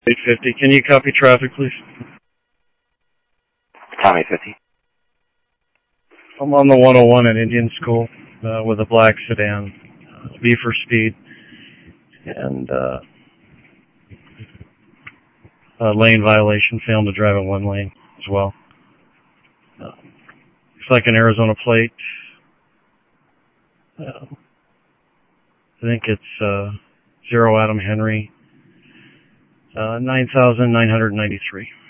850. Can you copy traffic, please? Tom 850. I'm on the 101 at Indian School with a black sedan, V for speed, and lane violation, failing to drive in one lane as well. Looks like an Arizona plate. I think it's 0 Adam Henry, 9,993.